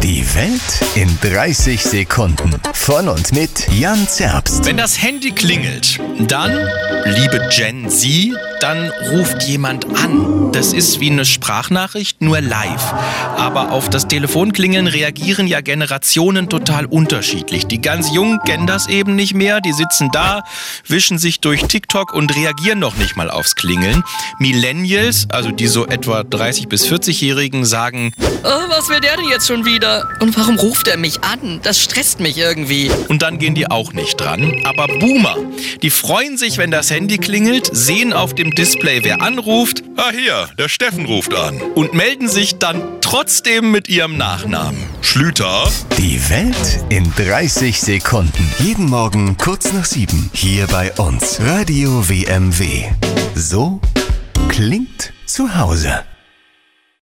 Die Welt in 30 Sekunden. Von und mit Jan Zerbst. Wenn das Handy klingelt, dann, liebe Gen Z, dann ruft jemand an. Das ist wie eine Sprachnachricht, nur live. Aber auf das Telefonklingeln reagieren ja Generationen total unterschiedlich. Die ganz Jungen kennen das eben nicht mehr. Die sitzen da, wischen sich durch TikTok und reagieren noch nicht mal aufs Klingeln. Millennials, also die so etwa 30- bis 40-Jährigen, sagen: Oh, was will der denn jetzt schon wieder? Und warum ruft er mich an? Das stresst mich irgendwie. Und dann gehen die auch nicht dran. Aber Boomer, die freuen sich, wenn das Handy klingelt, sehen auf dem Display, wer anruft. Ah, hier, der Steffen ruft an. Und melden sich dann trotzdem mit ihrem Nachnamen. Schlüter. Die Welt in 30 Sekunden. Jeden Morgen kurz nach 7. Hier bei uns. Radio WMW. So klingt zu Hause.